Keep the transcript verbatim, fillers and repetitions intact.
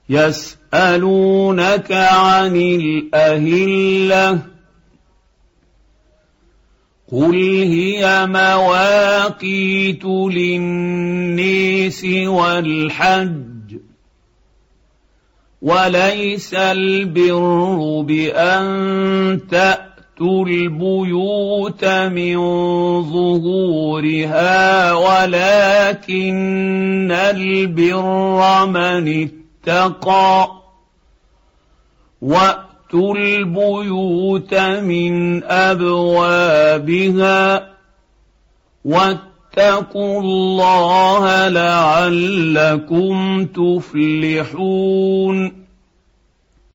يسألونك عن الأهلة قل هي مواقيت للناس والحج وليس البر بأن تأتوا البيوت من ظهورها ولكن البر من اتقى وأتوا البيوت من أبوابها واتقوا الله لعلكم تفلحون